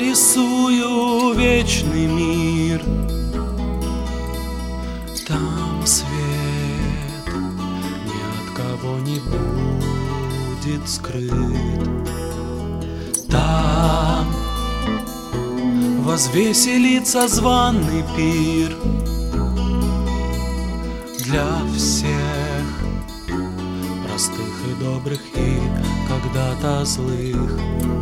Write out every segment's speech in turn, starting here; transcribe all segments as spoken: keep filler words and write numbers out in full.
рисую вечный мир. Там свет ни от кого не будет скрыт. Там возвеселится званый пир для всех, простых и добрых, и когда-то злых.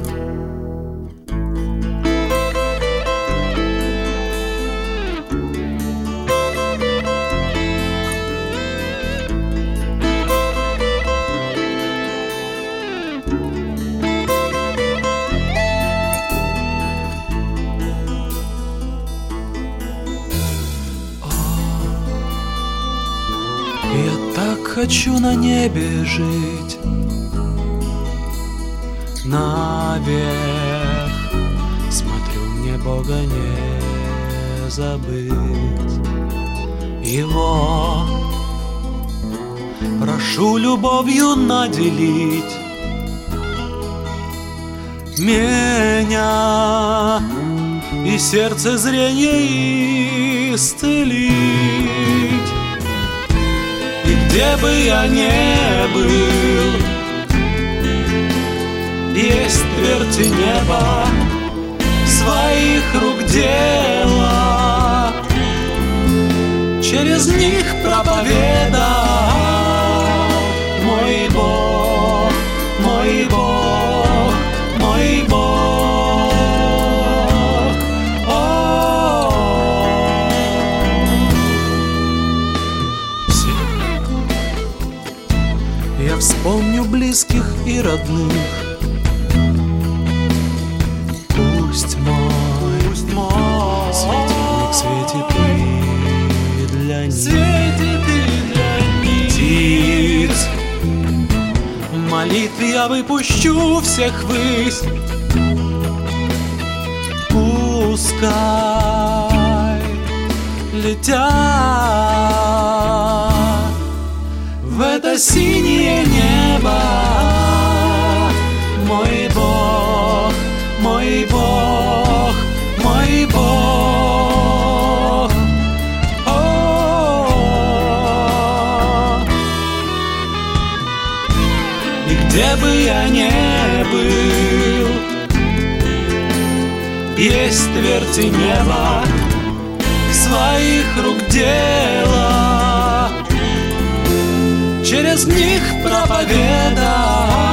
Я так хочу на небе жить, наверх смотрю, мне Бога не забыть. Его прошу любовью наделить меня и сердце зрение исцелить. И где бы я ни был, есть твердь неба, своих рук дело, через них проповедал мой Бог, мой Бог, мой Бог. Я вспомню близких и родных. Пусть мой, пусть мой светильник светит и для них, светит и для них. Птиц молитвы я выпущу всех ввысь. Пускай летят в это синее небо. Мой Бог, мой Бог, мой Бог. О-о-о. И где бы я ни был, есть твердь и небо, своих рук дело, через них проповедать